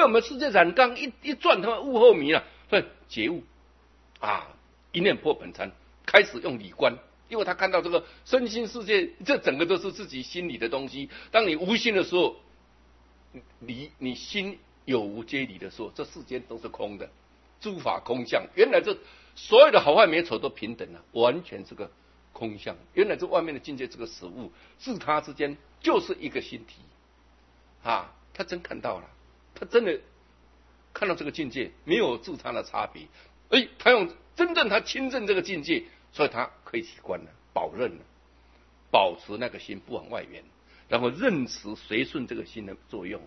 我们世界染缸一转，他们悟后迷了，所以觉悟啊，一念破本参，开始用理观。因为他看到这个身心世界，这整个都是自己心里的东西。当你无心的时候，你心有无皆离的时候，这世间都是空的，诸法空相。原来这所有的好坏美丑都平等了，完全是个空相。原来这外面的境界，这个实物自他之间就是一个心体啊！他真看到了，他真的看到这个境界没有自他的差别。他用真正他亲证这个境界。所以他可以起观了，保任了，保持那个心不往外缘，然后任持随顺这个心的作用。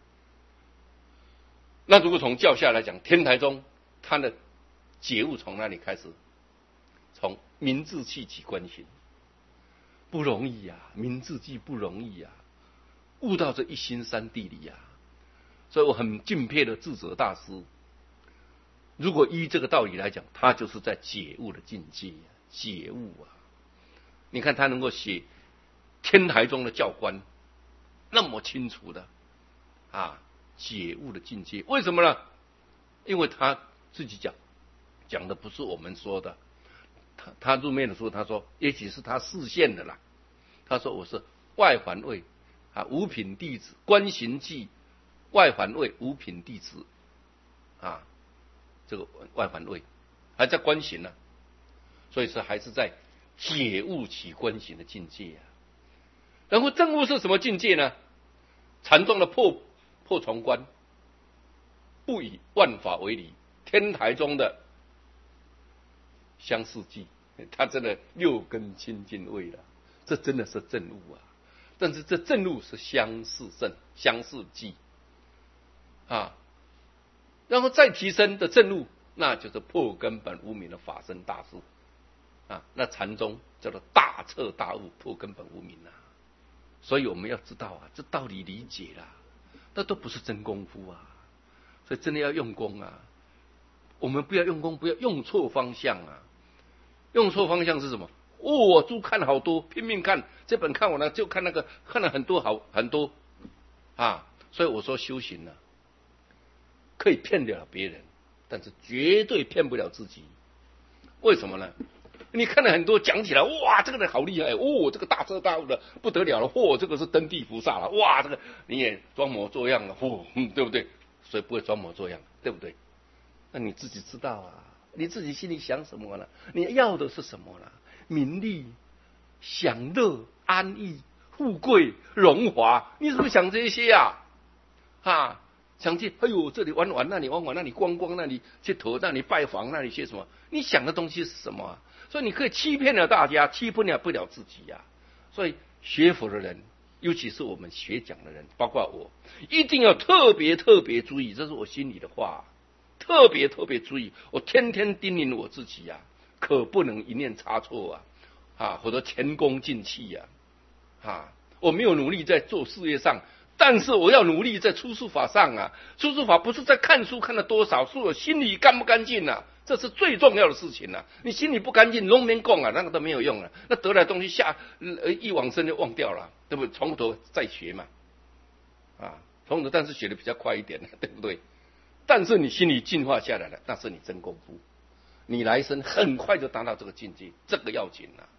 那如果从教下来讲，天台宗他的觉悟从哪里开始？从明志气起观行，不容易啊，明志气不容易啊，悟到这一心三地里啊。所以我很敬佩的智者大师。如果依这个道理来讲，他就是在觉悟的境界啊，觉悟啊！你看他能够写天台宗的教官那么清楚的啊，觉悟的境界，为什么呢？因为他自己讲的不是我们说的。他入面的时候，他说，也许是他视线的啦。他说我是外环位啊，五品弟子，观行记外环位五品弟子啊。这个外环位还在观行呢，所以说还是在解悟起观行的境界啊。然后正悟是什么境界呢？禅宗的破重观，不以万法为理，天台宗的相似记，他真的六根清净位了，这真的是正悟啊。但是这正悟是相似记啊。然后再提升的正悟，那就是破根本无明的法身大事啊。那禅宗叫做大彻大悟，破根本无明啊。所以我们要知道啊，这道理理解啦，那都不是真功夫啊。所以真的要用功啊。我们不要用功，不要用错方向啊。用错方向是什么？我书看好多，拼命看，这本看完了就看那个，看了很多啊。所以我说修行呢，可以骗得了别人，但是绝对骗不了自己。为什么呢？你看了很多讲起来，哇，这个人好厉害哦，这个大彻大悟的不得了了，这个是登地菩萨了，哇，这个你也装模作样了，对不对？所以不会装模作样，对不对？那你自己知道啊，你自己心里想什么了？你要的是什么了？名利、享乐、安逸、富贵、荣华，你是不是想这些啊？想去，这里玩玩，那里玩玩，那里逛逛，那里去投，那里拜访，那里些什么？你想的东西是什么啊？所以你可以欺骗了大家，欺骗不了自己呀。所以学佛的人，尤其是我们学讲的人，包括我，一定要特别注意，这是我心里的话，特别注意。我天天叮咛我自己呀，可不能一念差错或者前功尽弃我没有努力在做事业上。但是我要努力在出世法上啊！出世法不是在看书看了多少，是我心里干不干净啊？这是最重要的事情啊！你心里不干净，龙面供那个都没有用了。那得来东西一往生就忘掉了，对不对？从头再学嘛，从头，但是学的比较快一点，对不对？但是你心里净化下来了，那是你真功夫，你来生很快就达到这个境界，这个要紧啊，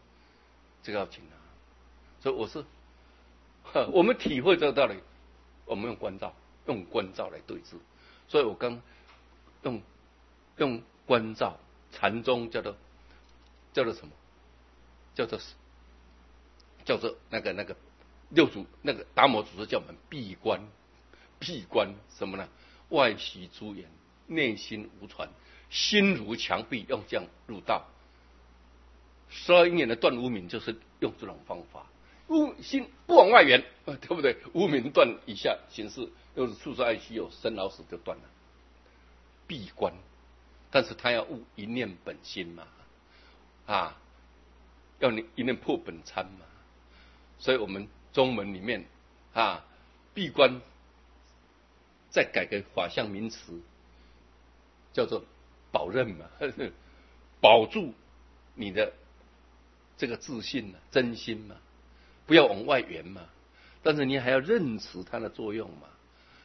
所以我们体会这个道理，我们用关照来对治。所以我刚用关照，禅宗叫做什么？叫做那个六祖那个达摩祖师叫我们闭关什么呢？外息诸缘，内心无传，心如墙壁，用这样入道。12因缘的断无明就是用这种方法。心不往外缘，对不对？无明断以下形式，又是处处爱惜有，生老死就断了。闭关，但是他要悟一念本心嘛，要你一念破本参嘛。所以我们中文里面闭关再改个法相名词，叫做保任嘛，保住你的这个自信真心嘛。不要往外缘嘛，但是你还要认识它的作用嘛。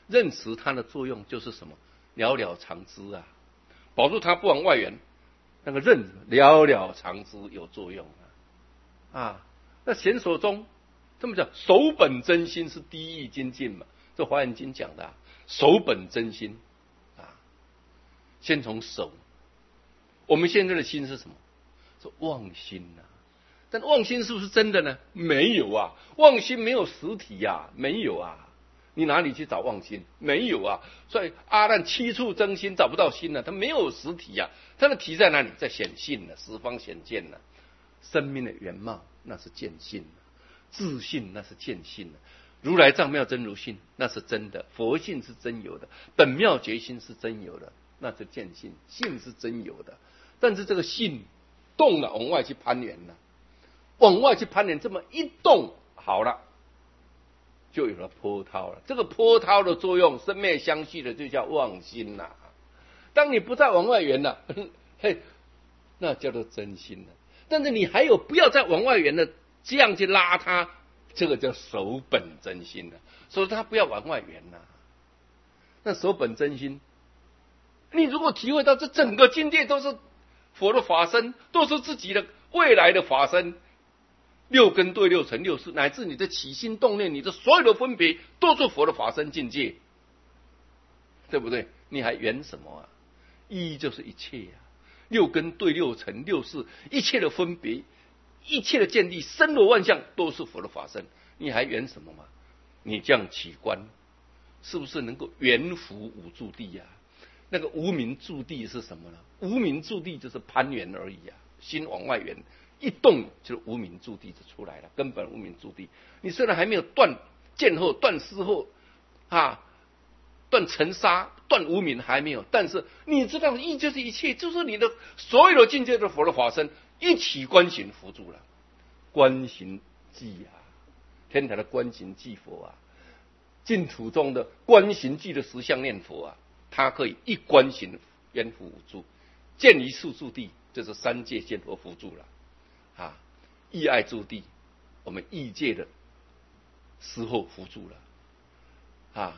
认识它的作用就是什么？了了常知啊，保住它不往外缘，那个认了了常知有作用啊。那显所中这么讲，守本真心是第一精进嘛，这华严经讲的守本真心啊，先从守。我们现在的心是什么？是妄心啊。但妄心是不是真的呢？没有啊，妄心没有实体啊，没有啊。你哪里去找妄心？没有啊。所以阿难七处征心找不到心了，它没有实体啊。它的体在哪里？在显性了，十方显见了。生命的原貌那是见性，自信那是见性。如来藏妙真如性那是真的，佛性是真有的，本妙觉心是真有的，那是见性，性是真有的。但是这个性动了，往外去攀缘了，往外去攀缘，这么一动好了，就有了波涛了。这个波涛的作用，生灭相续的，就叫妄心呐。当你不再往外缘了，嘿，那叫做真心了。但是你还有不要再往外缘的，这样去拉它，这个叫守本真心了。所以他不要往外缘呐。那守本真心，你如果体会到这整个境界都是佛的法身，都是自己的未来的法身，六根对六尘六识，乃至你的起心动念，你的所有的分别，都是佛的法身境界，对不对？你还缘什么啊？一就是一切啊。六根对六尘六识，一切的分别，一切的见地，身罗万象，都是佛的法身，你还缘什么吗？你这样起观，是不是能够圆伏无住地呀？那个无明住地是什么呢？无明住地就是攀缘而已啊，心往外缘，一动就是无明住地就出来了，根本无明住地。你虽然还没有断见后、断思后啊，断尘沙、断无明还没有，但是你知道一就是一切，就是你的所有的境界的佛的法身一起观行扶住了。观行记啊，天台的观行记佛啊，净土中的观行记的实相念佛啊，它可以一观行圆伏无住，见一处住地，就是三界见佛扶住了啊。意爱住地，我们意界的时候扶住了啊。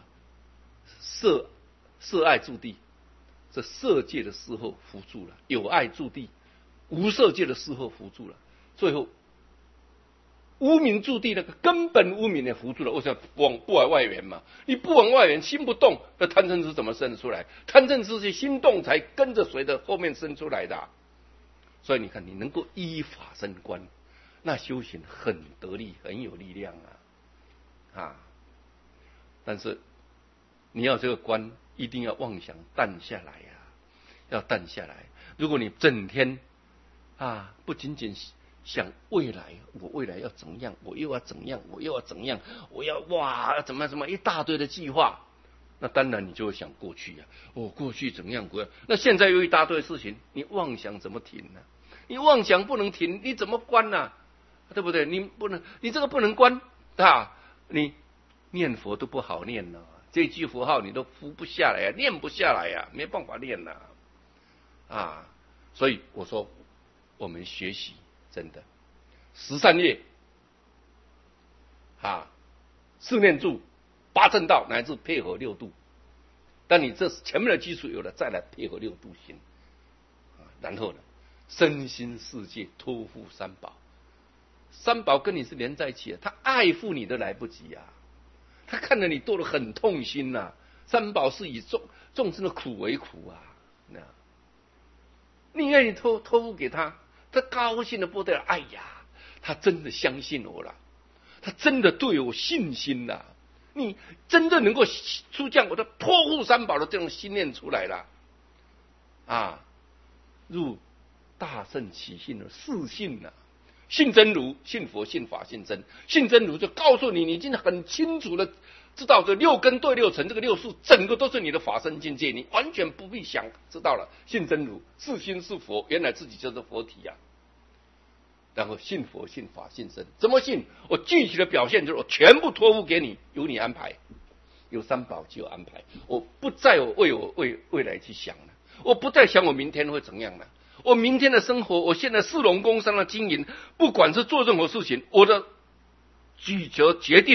色爱住地，这色界的时候扶住了；有爱住地，无色界的时候扶住了。最后无明住地，那个根本无明也扶住了。我想不往外缘嘛，你不往外缘，心不动，那贪嗔痴怎么生得出来？贪嗔痴是心动才跟着随着后面生出来的啊。所以你看，你能够依法生观，那修行很得力，很有力量啊！但是你要这个观，一定要妄想淡下来呀，要淡下来。如果你整天不仅仅想未来，我未来要怎样，我又要怎样，我又要怎样，我要怎么一大堆的计划，那当然你就会想过去啊，过去怎样过，那现在有一大堆事情，你妄想怎么停呢？你妄想不能停，你怎么观呢？对不对？你不能，你这个不能观你念佛都不好念了，这句佛号你都服不下来念不下来没办法念了所以我说我们学习真的13业四念住、八正道，乃至配合六度。当你这前面的基础有了，再来配合六度行然后呢，身心世界托付三宝，三宝跟你是连在一起的，他爱护你都来不及他看着你堕得很痛心三宝是以众生的苦为苦你愿意托付给他，他高兴的不得了，哎呀，他真的相信我了，他真的对我信心了，你真的能够出降我的托付三宝的这种心念出来了入大圣起信的四信信真如、信佛、信法、信真。信真如就告诉你，你已经很清楚的知道这六根对六尘，这个六数整个都是你的法身境界，你完全不必想，知道了。信真如是心是佛，原来自己就是佛体然后信佛、信法、信真，怎么信？我具体的表现就是我全部托付给你，由你安排，有三宝就有安排，我不再为我未来去想了，我不再想我明天会怎样了。我明天的生活，我现在四龙工商的经营，不管是做任何事情，我的举决定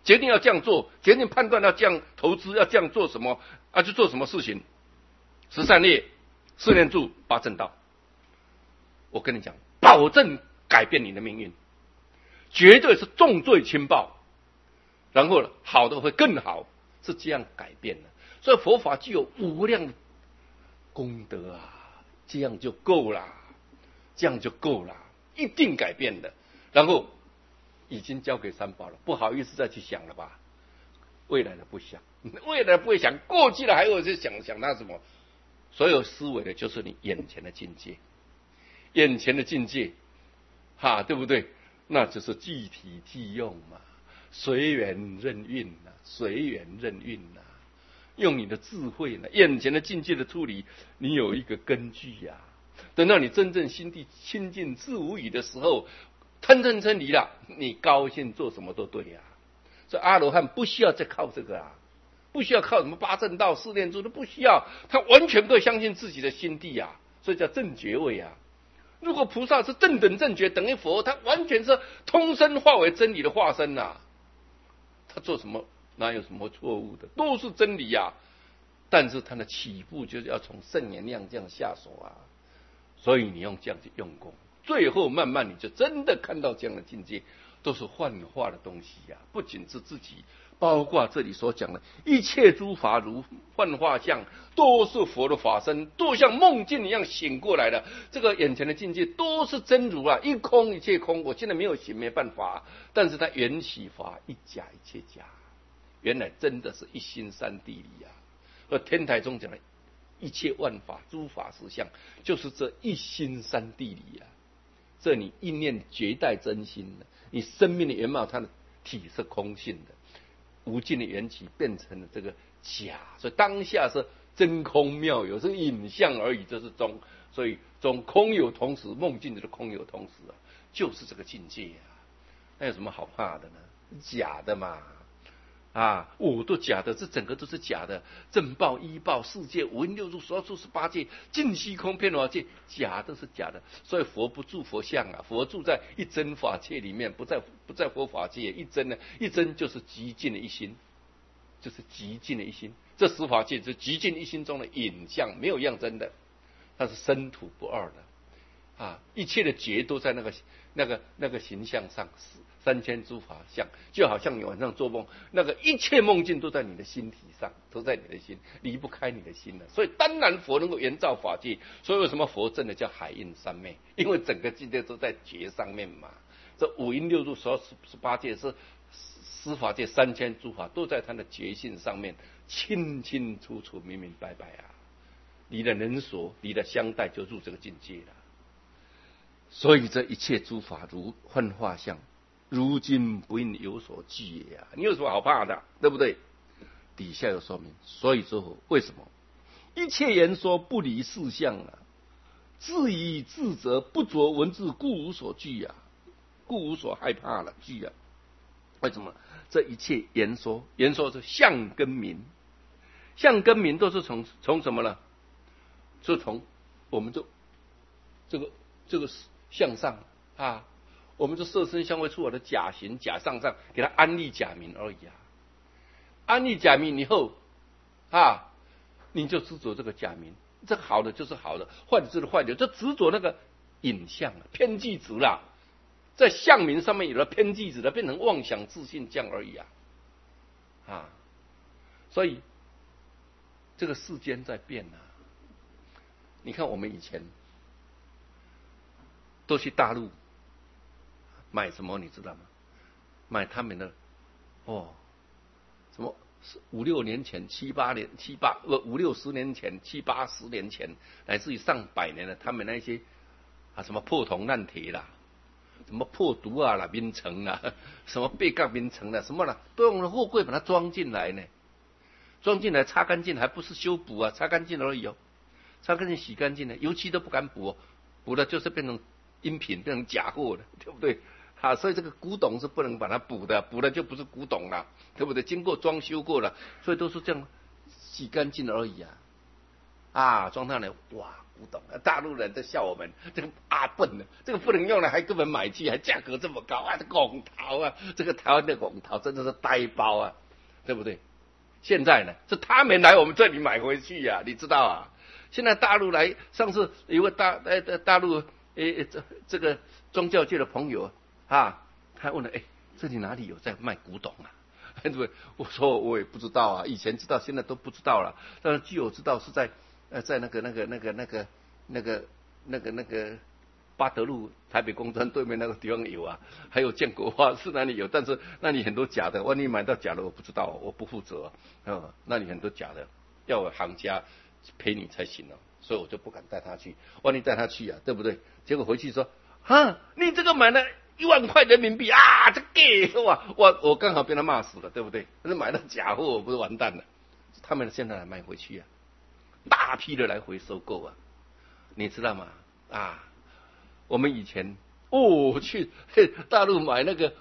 决定要这样做，决定判断要这样投资，要这样做什么啊，就做什么事情。13列、4念住、8正道，我跟你讲，保证改变你的命运，绝对是重罪轻报，然后好的会更好，是这样改变的。所以佛法具有无量的功德啊，这样就够了，这样就够了，一定改变的。然后已经交给三宝了，不好意思再去想了吧？未来的不想，未来的不会想，过去的还有去想那什么？所有思维的就是你眼前的境界，眼前的境界，对不对？那就是即体即用嘛，随缘任运呐，随缘任运呐，用你的智慧呢，眼前的境界的处理，你有一个根据呀。等到你真正心地清净自无语的时候，吞离了，你高兴做什么都对呀。所以阿罗汉不需要再靠这个啊。不需要靠什么8正道、4念住都不需要，他完全可以相信自己的心地啊，所以叫正觉位啊。如果菩萨是正等正觉，等于佛，他完全是通身化为真理的化身啊。他做什么哪有什么错误的，都是真理啊。但是他的起步就是要从圣言量这样下手啊。所以你用这样去用功，最后慢慢你就真的看到这样的境界，都是幻化的东西啊，不仅是自己。包括这里所讲的一切诸法如幻化相，都是佛的法身，都像梦境一样醒过来的。这个眼前的境界都是真如啊，一空一切空。我现在没有醒，没办法，但是它缘起法一假一切假，原来真的是一心三谛理啊。而天台中讲的一切万法诸法实相，就是这一心三谛理啊。这你一念绝代真心的，你生命的原貌，它的体是空性的。无尽的缘起变成了这个假，所以当下是真空妙有，是影像而已，这是中。所以中空有同时，梦境就是空有同时啊，就是这个境界啊。那有什么好怕的呢？假的嘛，我都假的，这整个都是假的。正报、依报、世界、五蕴六入、所住18界、尽虚空遍法界，假的是假的。所以佛不住佛像啊，佛住在一真法界里面，不在佛法界。一真呢，一真就是极尽的一心，就是极尽的一心。这10法界是极尽一心中的影像，没有样真的，它是生土不二的一切的觉都在那个形象上。3000诸法相，就好像你晚上做梦，那个一切梦境都在你的心体上，都在你的心，离不开你的心了。所以当然佛能够圆照法界，所以为什么佛真的叫海印三昧？因为整个境界都在觉上面嘛。这五蕴六入所18界是10法界3000诸法都在他的觉性上面，清清楚楚、明明白白啊！离了能所，离了相待，就入这个境界了。所以这一切诸法如幻化相。如今不应有所惧也你有什么好怕的，对不对？底下有说明，所以之后为什么一切言说不离事相自以自责，不着文字，故无所惧故无所害怕了惧为什么？这一切言说是相跟名，相跟名都是从什么呢？就从我们这个相上我们这色身相位出来的假形假上给它安立假名而已安立假名以后你就执着这个假名，这个好的就是好的，坏的就是坏的，就执着那个影像偏计值啦，在相名上面有了偏计值了，变成妄想自信这样而已所以这个世间在变你看我们以前都去大陆买什么你知道吗？买他们的什么5、6年前、5、60年前、7、80年前，乃至于上百年了，他们那些什么破铜烂铁啦，什么破毒啦、冰层啦，什么背杠冰层啦，什么啦，都用了货柜把它装进来呢，装进来擦干净，还不是修补擦干净而已擦干净洗干净油漆都不敢补补了就是变成阴品，变成假货了，对不对？所以这个古董是不能把它补的，补了就不是古董了，对不对？经过装修过了，所以都是这样洗干净而已装上来，哇，古董，大陆人都笑我们这个笨的，这个不能用了，还根本买去，还价格这么高啊，这拱桃啊，这个台湾的拱桃真的是呆包啊，对不对？现在呢，是他们来我们这里买回去呀，你知道啊？现在大陆来，上次有个大陆这个宗教界的朋友他问了，这里哪里有在卖古董啊？对不对？我说我也不知道啊，以前知道，现在都不知道了。但是据我知道是在那个八德路台北公专对面那个地方有啊，还有建国花市那里有，但是那里很多假的，万一买到假的我不知道，我不负责那里很多假的，要有行家陪你才行所以我就不敢带他去，万一带他去对不对？结果回去说你这个买了1万块人民币这个我刚好被他骂死了，对不对？那买了假货，我不是完蛋了？他们现在来买回去大批的来回收购你知道吗？我们以前去大陆买那个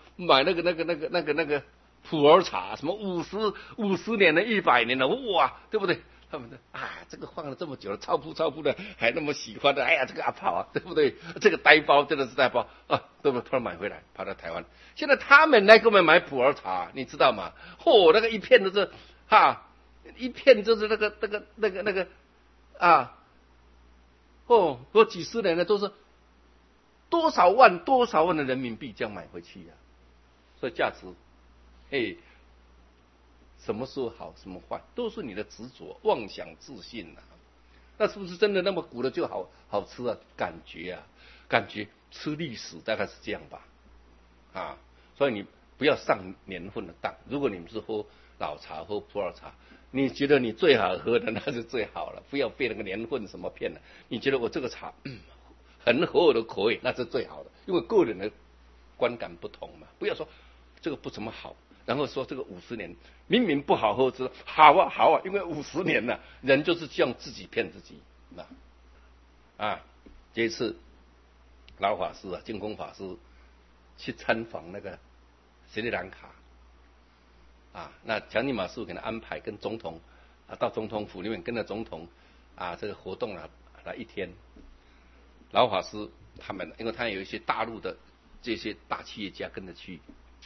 普洱茶，什么50年的100年的，哇，对不对？他们这个放了这么久了，超扑的，还那么喜欢的，哎呀，这个阿跑对不对？这个呆包真的是呆包对不对？突然买回来，跑到台湾，现在他们来给我们买普洱茶，你知道吗？那个一片都是一片就是那个说几十年的都是多少万的人民币这样买回去所以价值什么时候好什么坏都是你的执着妄想自信那是不是真的那么古的就好吃感觉吃历史大概是这样吧所以你不要上年份的当。如果你们是喝老茶喝普洱茶，你觉得你最好喝的那是最好了，不要被那个年份什么骗了。你觉得我这个茶很合我的口味，那是最好的，因为个人的观感不同嘛。不要说这个不怎么好，然后说这个50年明明不好喝，知道好啊，因为50年了，人就是这样自己骗自己这一次老法师净空法师去参访那个斯里兰卡那强尼玛师傅给他安排跟总统到总统府里面跟着总统这个活动来一天。老法师他们，因为他有一些大陆的这些大企业家跟着去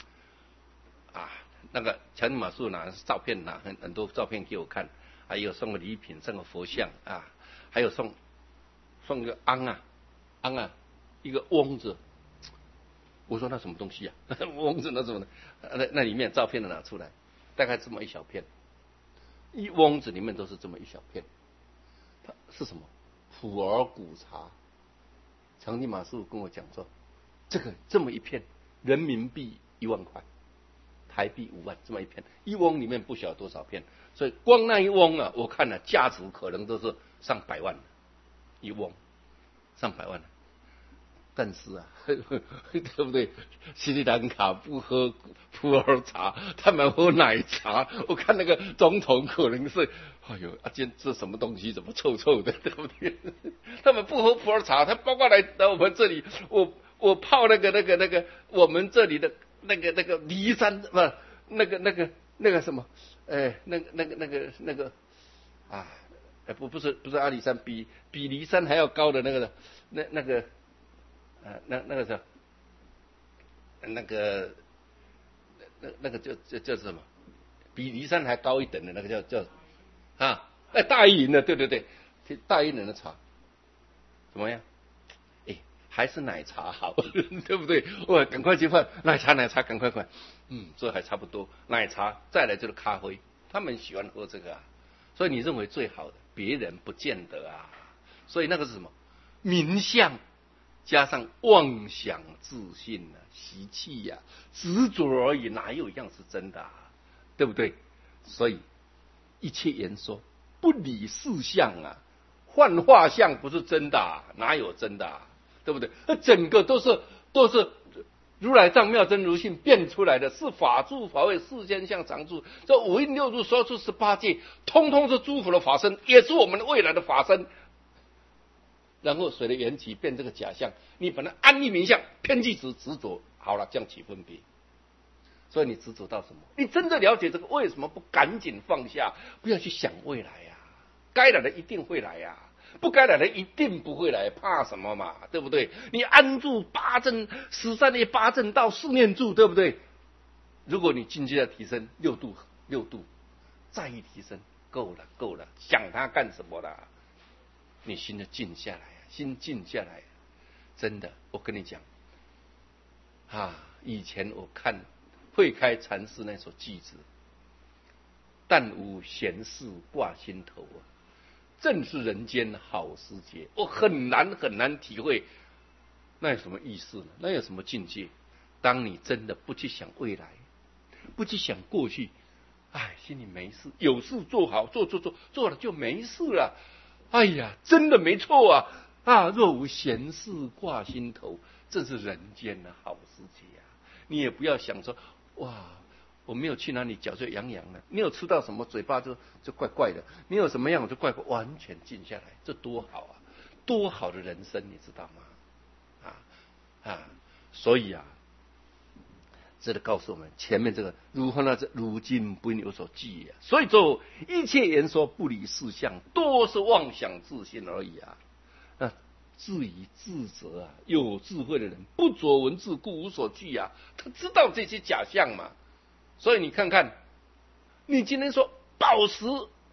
那个强尼玛师傅拿照片很多照片给我看，还有送个礼品，送个佛像还有送个瓮一个瓮子。我说那什么东西瓮子那什么那里面照片都拿出来，大概这么一小片，一瓮子里面都是这么一小片。它是什么？普洱古茶。强尼玛师傅跟我讲说，这么一片人民币1万块，台币5万，这么一片，一瓮里面不晓得多少片，所以光那一瓮我看了价值可能都是上百万，一瓮上百万。但是对不对？斯里兰卡不喝普洱茶，他们喝奶茶。我看那个总统可能是，这什么东西怎么臭臭的，对不对？他们不喝普洱茶，他包括来我们这里，我泡那个我们这里的那个骊山不那个什么不是阿里山，比骊山还要高的那个叫叫什么？比骊山还高一等的那个叫大一林的，对，大一林的茶怎么样？还是奶茶好，对不对？我赶快去换奶茶，赶快。这还差不多。奶茶再来就是咖啡，他们喜欢喝这个所以你认为最好的，别人不见得所以那个是什么？名相加上妄想自信习气执着而已，哪有一样是真的对不对？所以一切言说不理事相幻化相不是真的哪有真的对不对？整个都是如来藏妙真如性变出来的，是法住法位世间相常住，这五蕴六入说出18界，通通是诸佛的法身，也是我们未来的法身。然后随着缘起变这个假象，你本来安立名相，偏去执着，好了，这样起分别。所以你执着到什么？你真的了解这个，为什么不赶紧放下？不要去想未来该来的一定会来呀，不该来的一定不会来，怕什么嘛？对不对？你安住八正13夜八正道4念住，对不对？如果你境界要提升6度，再一提升，够了，想它干什么啦？你心就静下来，心静下来，真的，我跟你讲以前我看慧开禅师那首偈子，但无闲事挂心头啊，正是人间好时节。我很难体会那有什么意思呢？那有什么境界？当你真的不去想未来，不去想过去，心里没事，有事做好，做了就没事了。哎呀，真的没错若无闲事挂心头，这是人间的好时节啊！你也不要想说，我没有去哪里，脚就痒痒了；你有吃到什么，嘴巴就怪怪的；你有什么样，我就怪怪，完全静下来，这多好啊！多好的人生，你知道吗？所以这个告诉我们，前面这个如今不有所记啊。所以说，一切言说不离事相，多是妄想自信而已啊。自以自责有智慧的人不着文字，故无所惧啊。他知道这些假象嘛。所以你看看，你今天说宝石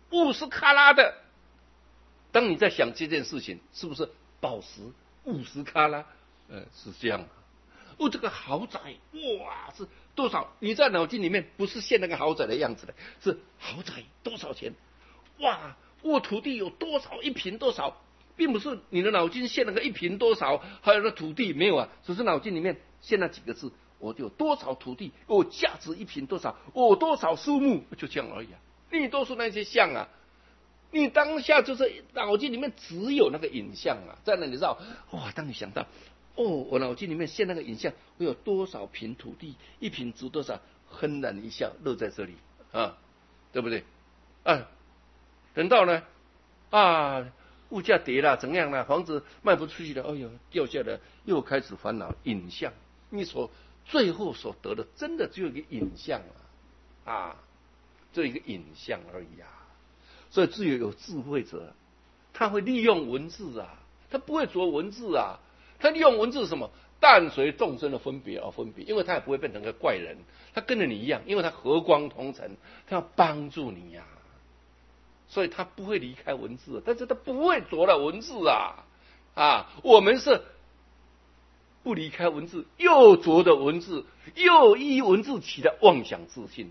50卡拉的，当你在想这件事情，是不是宝石50卡拉？是这样。这个豪宅是多少？你在脑筋里面不是现那个豪宅的样子的，是豪宅多少钱？土地有多少一平多少，并不是你的脑筋现那个一平多少，还有那土地没有只是脑筋里面现那几个字，我有多少土地，我价值一平多少，我多少树木，就这样而已你都是那些像你当下就是脑筋里面只有那个影像在那里绕当你想到我脑筋里面现那个影像，我有多少平土地，一平值多少，哼然一笑，乐在这里对不对？等到呢物价跌了，怎样了？房子卖不出去了，掉下来，又开始烦恼影像。你最后所得的，真的只有一个影像只有一个影像而已所以只有智慧者，他会利用文字他不会着文字他利用文字是什么？但随众生的分别而分别，因为他也不会变成个怪人，他跟着你一样，因为他和光同尘，他要帮助你所以他不会离开文字，但是他不会着了文字我们是不离开文字，又着的文字，又依文字起的妄想自信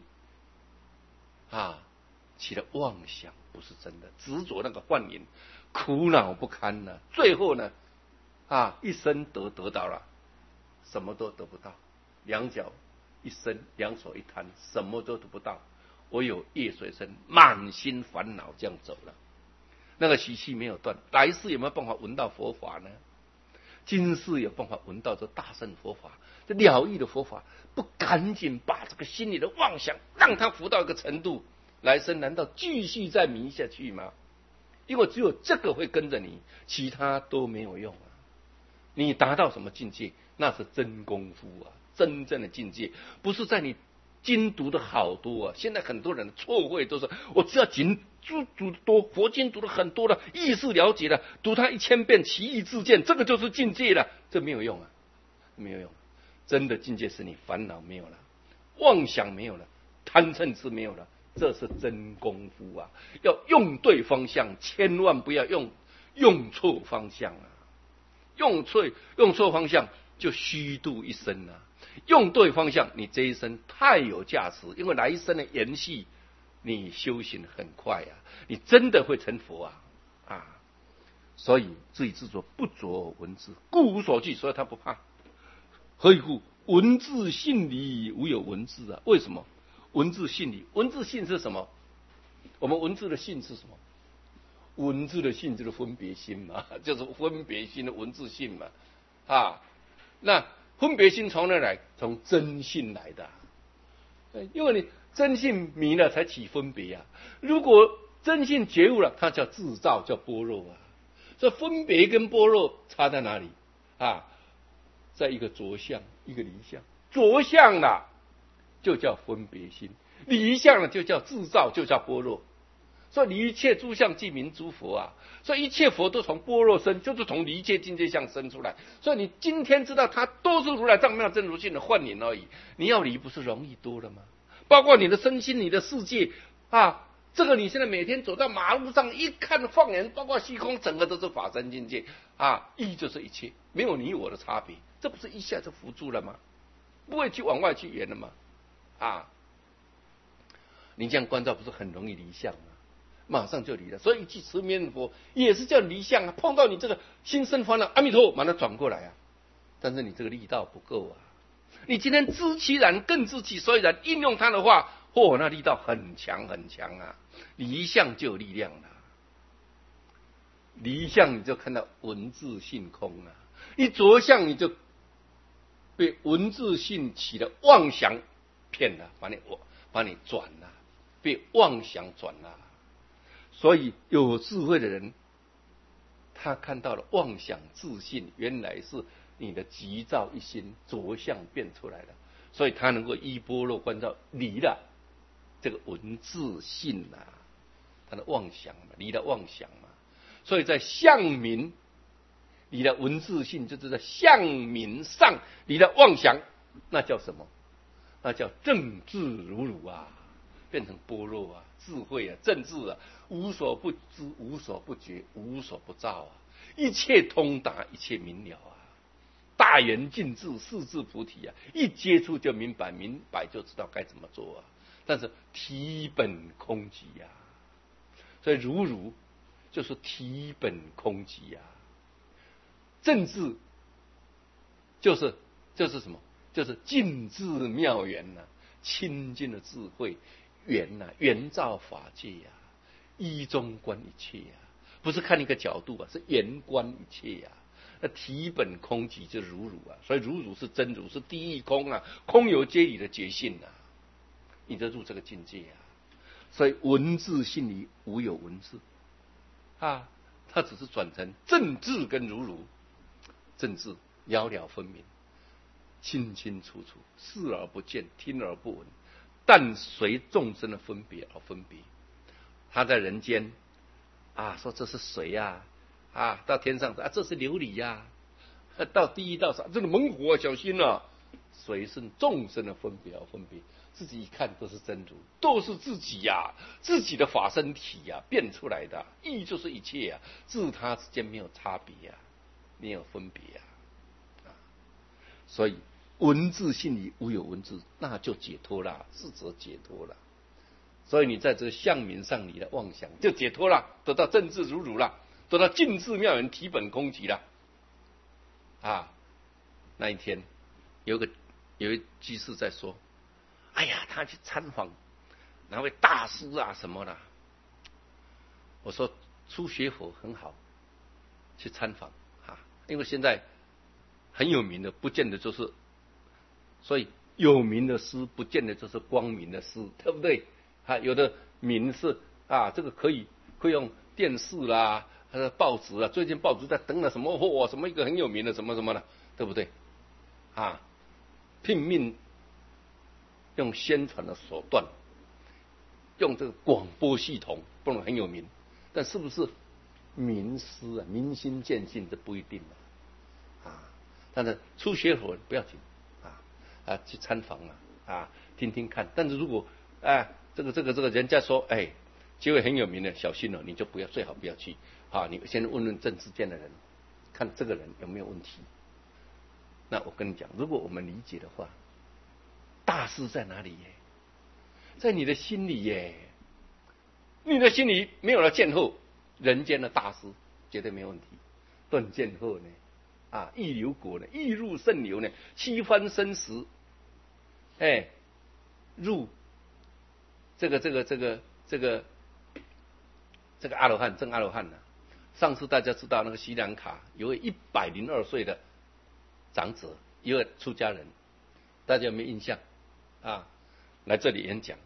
起了妄想，不是真的，执着那个幻影，苦恼不堪最后呢一生得到了，什么都得不到，两脚一伸，两手一摊，什么都得不到，我有业随身，满心烦恼这样走了，那个习气没有断，来世有没有办法闻到佛法呢？今世有办法闻到这大乘佛法，这了义的佛法，不赶紧把这个心里的妄想让它浮到一个程度，来生难道继续再迷下去吗？因为只有这个会跟着你，其他都没有用你达到什么境界？那是真功夫真正的境界，不是在你经读的好多现在很多人的错会都是，我只要经读多，佛经读的很多了，意识了解了，读它1000遍，其义自见，这个就是境界了。这没有用没有用。真的境界是你烦恼没有了，妄想没有了，贪嗔痴没有了，这是真功夫要用对方向，千万不要用错方向用错方向就虚度一生用对方向，你这一生太有价值，因为来一生的延续，你修行很快你真的会成佛所以自己自作不着文字，故无所惧，所以他不怕。何以故？文字信理，无有文字为什么？文字信理，文字信是什么？我们文字的信是什么？文字的信就是分别心嘛，就是分别心的文字信嘛那分别心从哪来？从真信来的因为你真信迷了才起分别如果真信觉悟了，它叫自造，叫般若这分别跟般若差在哪里在一个着相，一个离相。着相就叫分别心，离相就叫自造，就叫般若。 所以离一切诸相即名诸佛啊。所以一切佛都从般若生，就是从离一切境界相生出来。所以你今天知道它都是如来藏妙真如性的幻影而已，你要离不是容易多了吗？包括你的身心、你的世界啊，这个你现在每天走到马路上一看放眼，包括虚空，整个都是法身境界啊，一就是一切，没有你我的差别，这不是一下就扶住了吗？不会去往外去圆了吗？啊，你这样关照不是很容易离相吗？马上就离了。所以一句持名念佛也是叫离相啊。碰到你这个心生烦恼，阿弥陀佛，马上转过来啊。但是你这个力道不够啊。你今天知其然，更知其所以然，应用它的话，那力道很强很强啊。离相就有力量了。离相你就看到文字性空啊。你着相你就被文字性起的妄想骗了，把你转了，被妄想转了。所以有智慧的人，他看到了妄想自信，原来是你的急躁一心着相变出来了，所以他能够依般若观照离了这个文字性啊，他的妄想嘛，离了妄想嘛。所以在相明离了文字性，就是在相明上离了妄想，那叫什么？那叫正智如如啊，变成般若啊，智慧啊，正智啊，无所不知，无所不觉，无所不照啊，一切通达，一切明了啊，大圆净智，四智菩提啊，一接触就明白，明白就知道该怎么做啊。但是体本空寂啊，所以如如就是体本空寂啊。正智就是什么？就是净智妙圆呐、清净的智慧圆呐、圆照法界呀、一中观一切呀、不是看一个角度啊，是圆观一切呀、那体本空寂就是如如啊，所以如如是真如，是第一空啊，空有皆理的觉性啊，你得入这个境界啊。所以文字性里无有文字啊，它只是转成正智跟如如。正智了了分明，清清楚楚，视而不见，听而不闻，但随众生的分别而分别。他在人间啊，说这是水呀、啊，到天上啊，这是琉璃呀、啊，到地狱到啥，这个猛虎啊，小心啊！随顺众生的分别而分别，自己一看都是真如，都是自己呀、自己的法身体呀、变出来的，意就是一切呀、自他之间没有差别呀、没有分别啊，所以文字性里无有文字，那就解脱了，智者解脱了。所以你在这个相明上你的妄想就解脱了，得到正智如如了，得到净智妙圆体本空寂了啊！那一天有一居士在说，哎呀，他去参访哪位大师啊什么的。我说初学佛很好，去参访啊，因为现在很有名的，不见得就是，所以有名的师不见得就是光明的师，对不对？啊，有的名是啊，这个可以用电视啦，报纸啊，最近报纸在登了什么什么一个很有名的什么什么的，对不对？啊，拼命用宣传的手段，用这个广播系统，不能很有名，但是不是名师啊，明心见性这不一定啊。但是初学佛不要紧啊，去参访啊，听听看。但是如果这个人家说这位很有名的，小心了，你就最好不要去啊。你先问问正知见的人，看这个人有没有问题。那我跟你讲，如果我们理解的话，大师在哪里耶？在你的心里耶。你的心里没有了见后，人间的大师绝对没问题。断见后呢，一流果呢，易入圣流呢，七番生死，入这个阿罗汉，正阿罗汉呢。上次大家知道那个斯里兰卡有位102岁的长者，一位出家人，大家有没有印象啊？来这里演讲，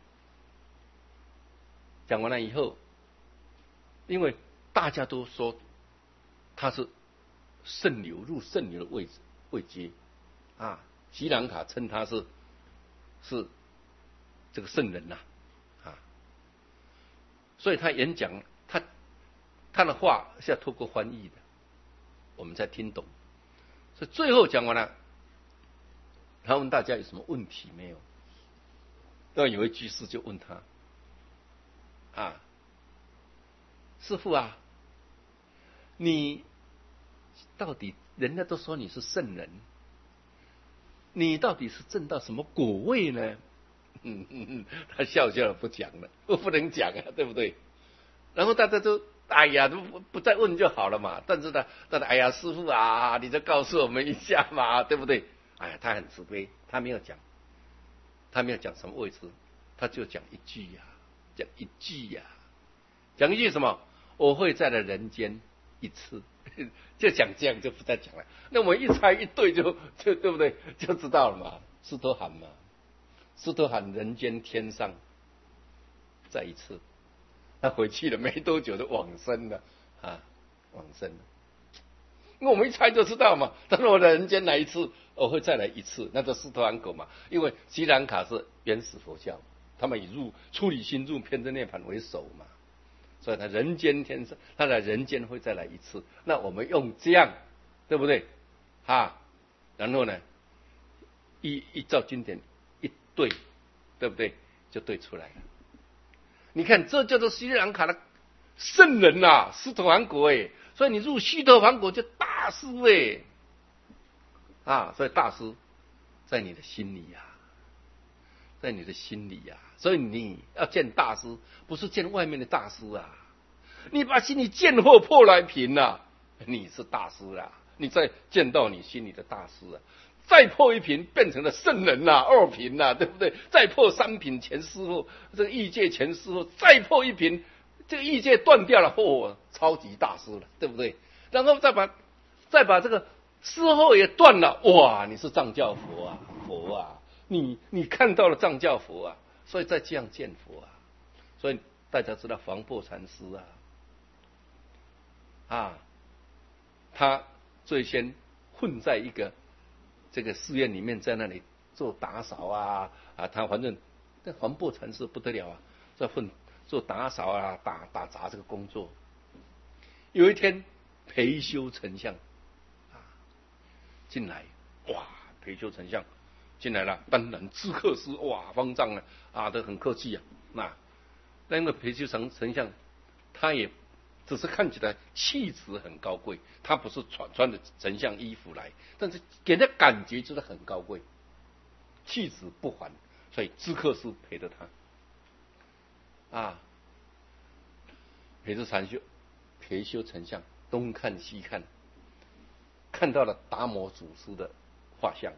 讲完了以后，因为大家都说他是圣流入圣流的位阶啊，斯里兰卡称他是这个圣人呐啊， 所以他演讲，他的话是要透过翻译的，我们才听懂。所以最后讲完了，他问大家有什么问题没有？那有位居士就问他啊，师父啊，你到底人家都说你是圣人，你到底是证到什么果位呢？他笑笑不讲了，我不能讲啊，对不对？然后大家都哎呀，都不再问就好了嘛。但是呢，哎呀，师父啊，你再告诉我们一下嘛，对不对？哎呀，他很慈悲，他没有讲什么位置，他就讲一句呀，讲一句什么？我会在了人间一次，就讲这样就不再讲了。那我们一猜一对就对不对？就知道了嘛。斯陀含嘛，斯陀含人间天上再一次，他回去了没多久就往生了啊，往生了。因为我们一猜就知道嘛，他说我的人间来一次，我会再来一次，那就斯陀含果嘛。因为斯里兰卡是原始佛教，他们以出离心入偏真涅槃为首嘛，所以他人间天上，他在人间会再来一次。那我们用这样，对不对？然后呢，依照经典一对，对不对？就对出来了。你看，这叫做斯里兰卡的圣人呐，斯陀含果哎。所以你入须陀洹果就大师哎，所以大师在你的心里呀，在你的心里呀。所以你要见大师，不是见外面的大师啊，你把心里见货破来平啊，你是大师啊。你再见到你心里的大师啊，再破一品变成了圣人呐，二品呐，对不对？再破三品前师傅，这个异界前师傅，再破一品。这个异界断掉了，超级大师了，对不对？然后再把这个师后也断了，哇，你是藏教佛啊，你看到了藏教佛啊，所以再这样见佛啊。所以大家知道黄檗禅师他最先混在一个这个寺院里面，在那里做打扫他反正那黄檗禅师不得了啊，在做打扫打杂这个工作。有一天，裴修丞相进来，哇，裴修丞相进来了，当然知客师哇方丈都很客气那个裴修丞相，他也只是看起来气质很高贵，他不是穿着丞相衣服来，但是给人感觉就是很高贵，气质不凡，所以知客师陪着他。裴修丞相东看西看，看到了达摩祖师的画像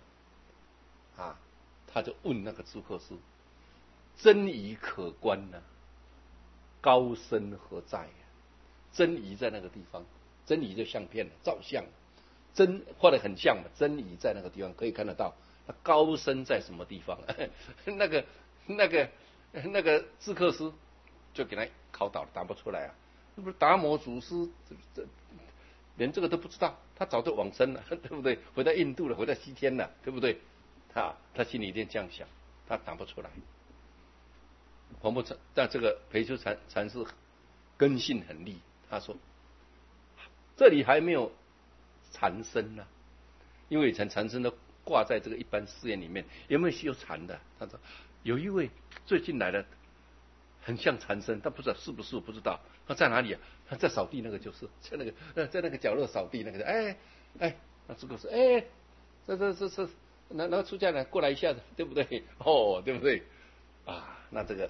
他就问那个知客师：真仪可观高深何在真仪在那个地方，真仪就相片照相，画得很像嘛，真仪在那个地方可以看得到，那高深在什么地方？那个知客师就给他考倒了，答不出来那不是达摩祖师连这个都不知道，他早就往生了，对不对？回到印度了，回到西天了，对不对？他心里一定这样想，他答不出来。但这个裴修禅师根性很利，他说这里还没有禅僧因为以前禅僧都挂在这个一般寺院里面，有没有修禅的？他说有一位最近来的很像禅僧，但不知道是不是，我不知道他在哪里他在扫地，那个就是在那个角落扫地那个，那这个是这然后出家人过来一下子，对不对？对不对？那这个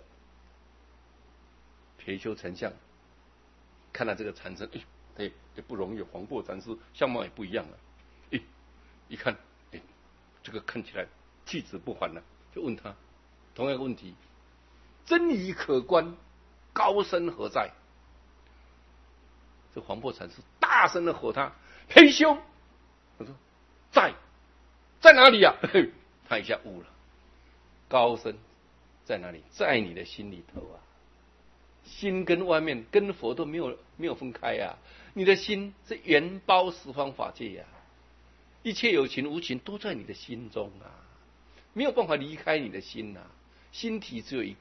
裴修丞相看到这个禅僧，也不容易，黄檗禅师相貌也不一样了，一看，这个看起来气质不凡了，就问他同样的问题：真仪可观，高深何在？这黄檗禅师大声的吼他：裴修！他说在哪里他一下悟了，高深在哪里？在你的心里头心跟外面跟佛都没有分开你的心是圆包十方法界一切有情无情都在你的心中没有办法离开你的心心体只有一个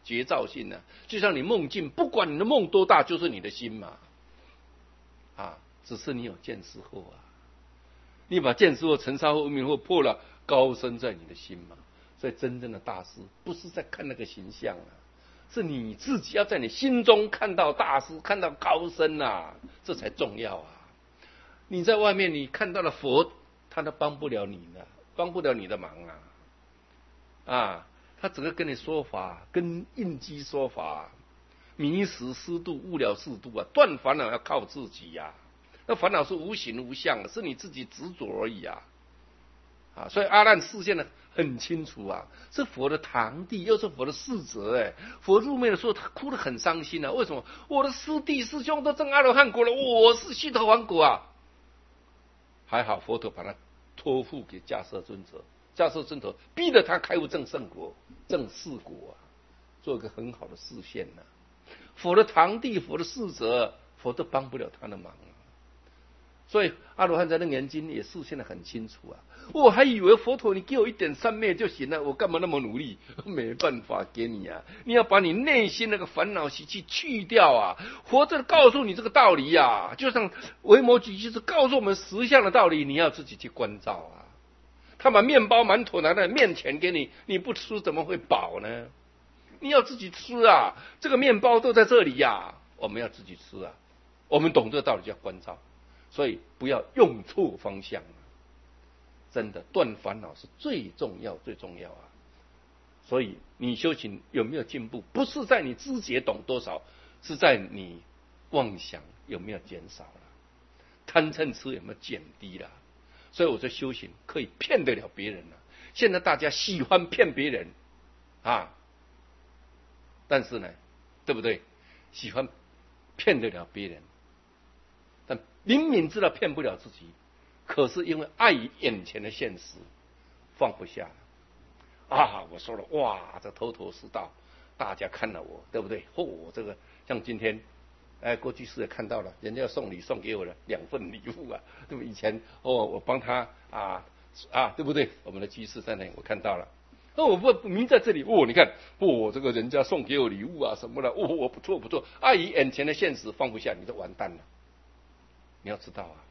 觉照性啊，就像你梦境，不管你的梦多大，就是你的心嘛，啊，只是你有见识后啊，你把见识后、尘沙后、无明后破了，高深在你的心嘛。所以真正的大师不是在看那个形象啊，是你自己要在你心中看到大师，看到高深啊，这才重要啊。你在外面你看到了佛，他都帮不了你的，帮不了你的忙啊，他只会跟你说法，跟应机说法，迷时失度，悟了四度啊，断烦恼要靠自己呀。那烦恼是无形无相的，是你自己执着而已啊。所以阿难示现的很清楚啊，是佛的堂弟，又是佛的侍者哎。佛入灭的时候，他哭得很伤心啊。为什么？我的师弟师兄都证阿罗汉果了，我是须陀洹果啊。还好佛陀把他托付给迦叶尊者，迦叶尊者逼着他开悟正圣果、正四果啊，做一个很好的示现啊。佛的堂弟、佛的侍者，佛都帮不了他的忙啊。所以阿罗汉在楞严经也示现得很清楚啊。我还以为佛陀你给我一点三昧就行了，我干嘛那么努力？没办法给你啊，你要把你内心那个烦恼习气去掉啊。佛陀告诉你这个道理啊，就像维摩诘就是告诉我们实相的道理，你要自己去关照啊。他把面包馒头拿在面前给你，你不吃怎么会饱呢？你要自己吃啊，这个面包都在这里呀，我们要自己吃啊。我们懂这个道理叫关照，所以不要用错方向啊。真的断烦恼是最重要最重要啊。所以你修行有没有进步，不是在你知觉懂多少，是在你妄想有没有减少了，贪嗔痴有没有减低了。所以我说修行可以骗得了别人了。现在大家喜欢骗别人啊，但是呢，对不对？喜欢骗得了别人，但明明知道骗不了自己，可是因为碍于眼前的现实，放不下啊！我说了，哇，这头头是道，大家看了我，对不对？这个像今天，过去是也看到了，人家送礼送给我了2份礼物啊，对不对？以前我帮他对不对？我们的居士在那里我看到了，我不明在这里，你看，这个人家送给我礼物啊什么的，我不错不错，碍于眼前的现实放不下，你就完蛋了。你要知道啊。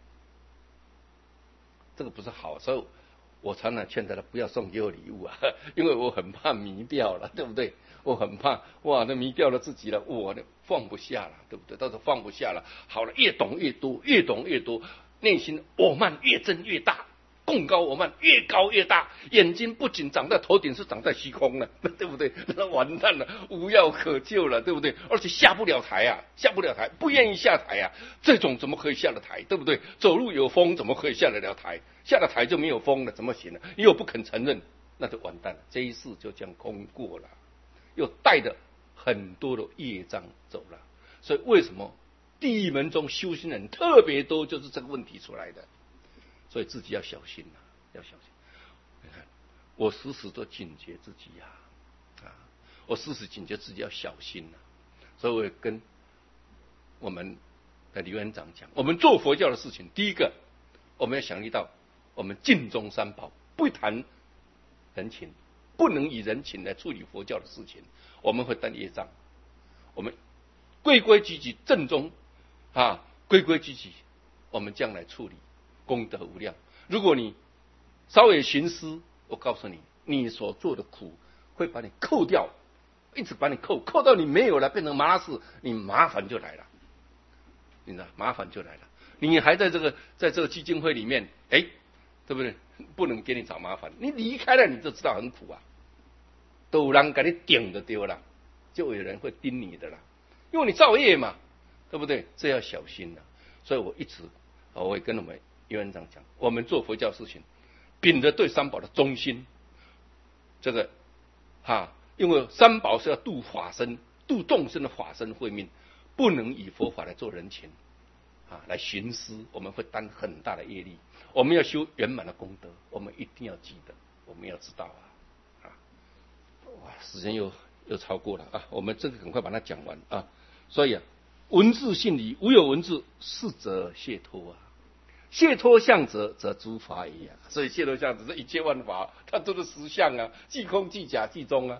这个不是好，所以我常常劝他不要送给我礼物啊，因为我很怕迷掉了，对不对？我很怕那迷掉了自己了，我放不下了，对不对？到时候放不下了，好了，越懂越多，越懂越多，内心我慢越增越大，共高我慢越高越大，眼睛不仅长在头顶，是长在虚空了，对不对？那完蛋了，无药可救了，对不对？而且下不了台啊，下不了台，不愿意下台啊，这种怎么可以下了台，对不对？走路有风怎么可以下得了台？下了台就没有风了，怎么行呢？你又不肯承认，那就完蛋了，这一世就这样空过了，又带着很多的业障走了。所以为什么地狱门中修行人特别多，就是这个问题出来的。所以自己要小心啊，要小心。你看，我时时都警觉自己我时时警觉自己要小心啊。所以我也跟我们的李院长讲，我们做佛教的事情，第一个我们要想到我们尽忠三宝，不谈人情，不能以人情来处理佛教的事情，我们会担业障。我们规规矩矩正宗规规矩矩，我们将来处理功德无量。如果你稍微徇私，我告诉你，你所做的苦会把你扣掉，一直把你扣到你没有了，变成麻事，你麻烦就来了，你知道，麻烦就来了。你还在这个基金会里面，对不对？不能给你找麻烦，你离开了你就知道很苦啊，都有人给你顶就丢了，就有人会盯你的了，因为你造业嘛，对不对？这要小心了。所以我一直我会跟我们院长讲，我们做佛教事情，秉着对三宝的忠心，这个因为三宝是要度法身、度众生的法身慧命，不能以佛法来做人情来徇私，我们会担很大的业力。我们要修圆满的功德，我们一定要记得，我们要知道哇，时间又超过了我们这个很快把它讲完所以文字信理，无有文字，是则解脱解脱相则诸法也所以解脱相则是一切万法，它都是实相既空既假既中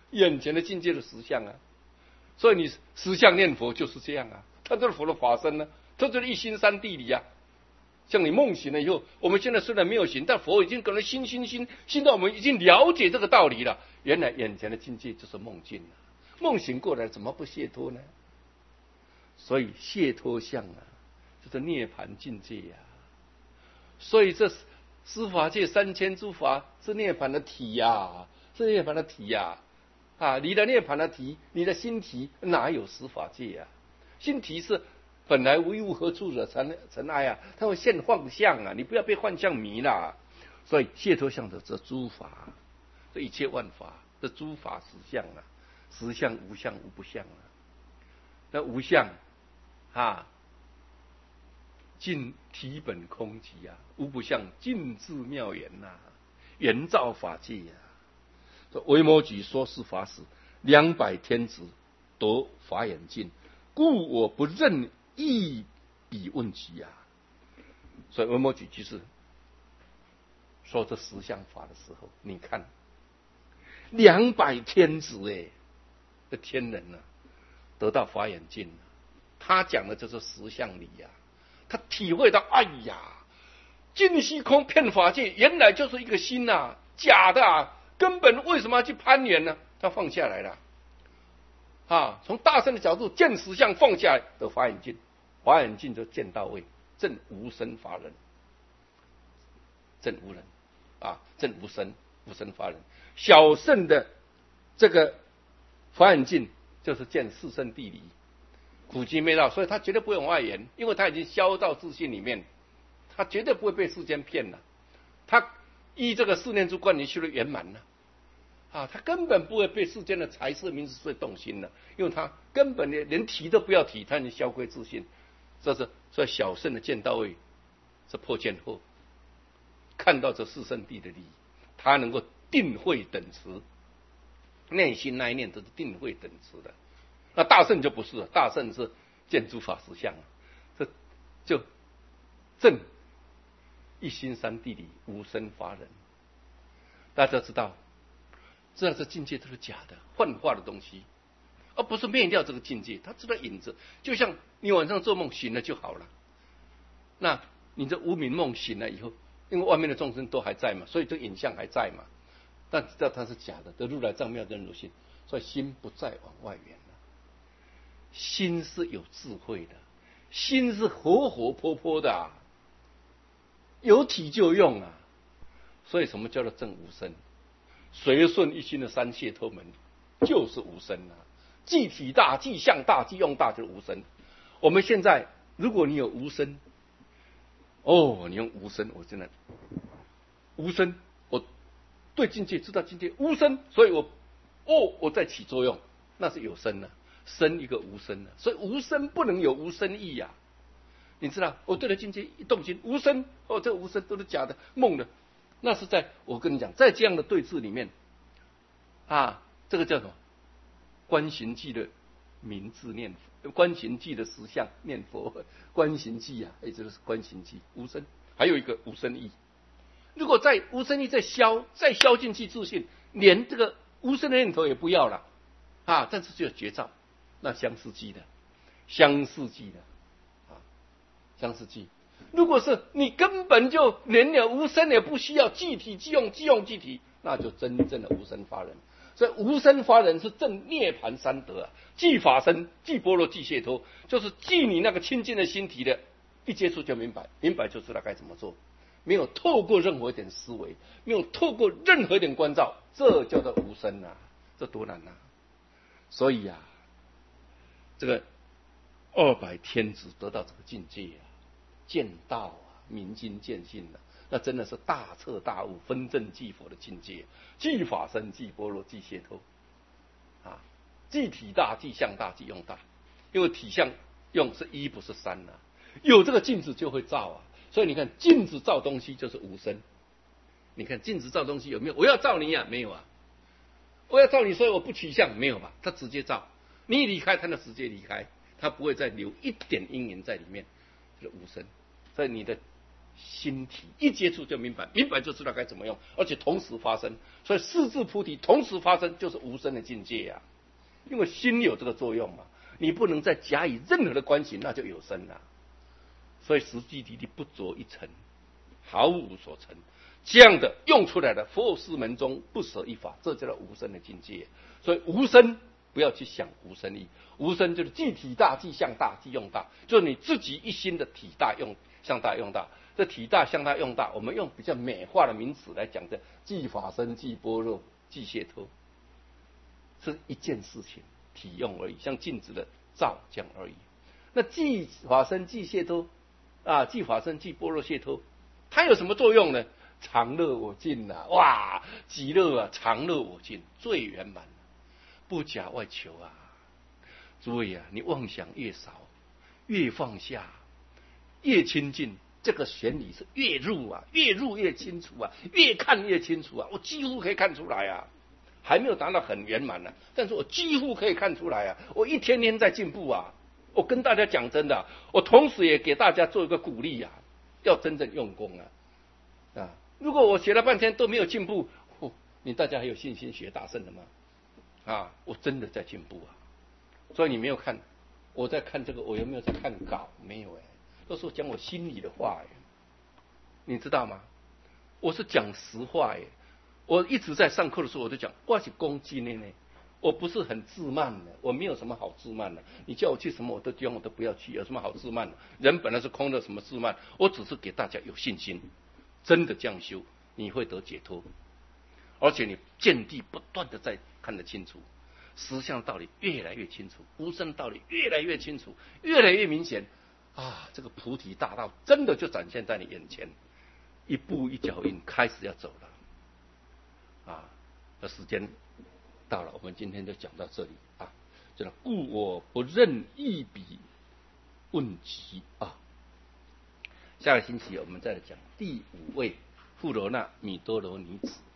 眼前的境界的实相啊。所以你实相念佛就是这样啊，他就是佛的法身呢、他就是一心三谛理啊。像你梦醒了以后，我们现在虽然没有醒，但佛已经可能心到我们已经了解这个道理了。原来眼前的境界就是梦境了，梦醒过来怎么不解脱呢？所以解脱相啊，就是涅槃境界呀、所以这十法界3000诸法是涅槃的体呀、是涅槃的体呀、你的涅槃的体，你的心体哪有十法界呀、心体是本来无一物，何处惹尘埃啊？它会现幻象啊！你不要被幻象迷了。所以解脱相的这诸法，这一切万法这诸法实相啊，实相无相无不相啊。那无相尽体本空寂啊，无不相尽智妙言呐、圆照法界啊。这维摩诘说是法时，200天子得法眼净，故我不任一笔问其啊。所以维摩诘就是说这实相法的时候，你看200天子这天人得到法眼净，他讲的就是实相理啊。他体会到，哎呀，尽虚空遍法界，原来就是一个心啊，假的啊，根本为什么要去攀缘呢？他放下来了。从大乘的角度见实相放下来得法眼净，法眼净就见到位，证无生法忍，证无人证无生法忍。小乘的这个法眼净就是见四圣谛理，苦集灭道，所以他绝对不会往外缘，因为他已经消到自性里面，他绝对不会被世间骗了。他依这个四念处观念修的圆满了。他根本不会被世间的财色名食睡动心了，因为他根本连提都不要提，他已经消归自性。这是所以小圣的见到位是破见后，看到这四圣谛的理，他能够定慧等持，内心那一念都是定慧等持的。那大圣就不是了，大圣是见诸法实相，这就证一心三谛理，无生法忍。大家知道这境界都是假的，幻化的东西，而不是灭掉这个境界。他知道影子，就像你晚上做梦醒了就好了。那你这无明梦醒了以后，因为外面的众生都还在嘛，所以这个影像还在嘛，但知道它是假的，得如来藏妙真如性，所以心不再往外缘了。心是有智慧的，心是活活泼泼的有体就用啊。所以什么叫做正无生？随顺一心的三解脱门就是无生啊，既体大，既相大，既用大，就是无生。我们现在如果你有无生，你用无生，我真的无生，我对境界知道境界无生，所以我在起作用，那是有生生一个无生所以无生不能有无生意啊。你知道，我对了境界一动心无生，这无生都是假的梦的。那是在我跟你讲，在这样的对峙里面这个叫什么？观行记的名字念佛，观行记的实相念佛，观行记这就是观行记无生，还有一个无生意。如果在无生意再消进去自信，连这个无生的念头也不要了但是只有觉照，那相似记的相似记。如果是你根本就连了无生也不需要，即体即用，即用即体，那就真正的无生法忍。所以无生法忍是正涅槃三德即法身，即般若，即解脱，就是即你那个清净的心体的，一接触就明白就知道该怎么做，没有透过任何一点思维，没有透过任何一点关照，这叫做无生这多难所以这个200天子得到这个境界见道明经见性那真的是大彻大悟，分正即佛的境界，即法身，即般若，即解脱即体大，即相大，即用大。因为体相用是一不是三有这个镜子就会照所以你看镜子照东西就是无生。你看镜子照东西有没有？我要照你没有我要照你，所以我不取相，没有吧？他直接照，你一离开他就直接离开，他不会再留一点因缘在里面，就是无生。所以你的心体一接触就明白，明白就知道该怎么用，而且同时发生。所以四智菩提同时发生就是无生的境界呀、因为心有这个作用嘛，你不能再加以任何的关系，那就有生了。所以实际地力不着一尘，毫无所成，这样的用出来的佛事门中不舍一法，这叫做无生的境界。所以无生不要去想无生义，无生就是既体大既相大既用大，就是你自己一心的体大用相大用大。这体大相大用大，我们用比较美化的名词来讲的，即法身即般若即解脱，是一件事情，体用而已，像镜子的照这样而已。那即法身即解脱啊，即法身即般若解脱，它有什么作用呢？常乐我净啊，哇，极乐啊，常乐我净，最圆满，不假外求啊。诸位啊，你妄想越少，越放下，越亲近，这个玄理是越入啊，越入越清楚啊，越看越清楚啊。我几乎可以看出来啊，还没有达到很圆满呢，但是我几乎可以看出来啊，我一天天在进步啊。我跟大家讲真的，我同时也给大家做一个鼓励啊，要真正用功啊。如果我学了半天都没有进步，你大家还有信心学大乘的吗？啊，我真的在进步啊。所以你没有看，我在看这个，我有没有在看稿？没有都是讲我心里的话你知道吗？我是讲实话我一直在上课的时候我就讲，我是恭敬的呢，我不是很自慢的，我没有什么好自慢的。你叫我去什么我都地方我都不要去，有什么好自慢的？人本来是空的，什么自慢？我只是给大家有信心，真的这样修，你会得解脱，而且你见地不断的在看得清楚。实相道理越来越清楚，无生道理越来越清楚，越来越明显啊！这个菩提大道真的就展现在你眼前，一步一脚印开始要走了啊！那时间到了，我们今天就讲到这里啊。就是故我不任一笔问及啊。下个星期我们再来讲第5位富罗那弥多罗尼子。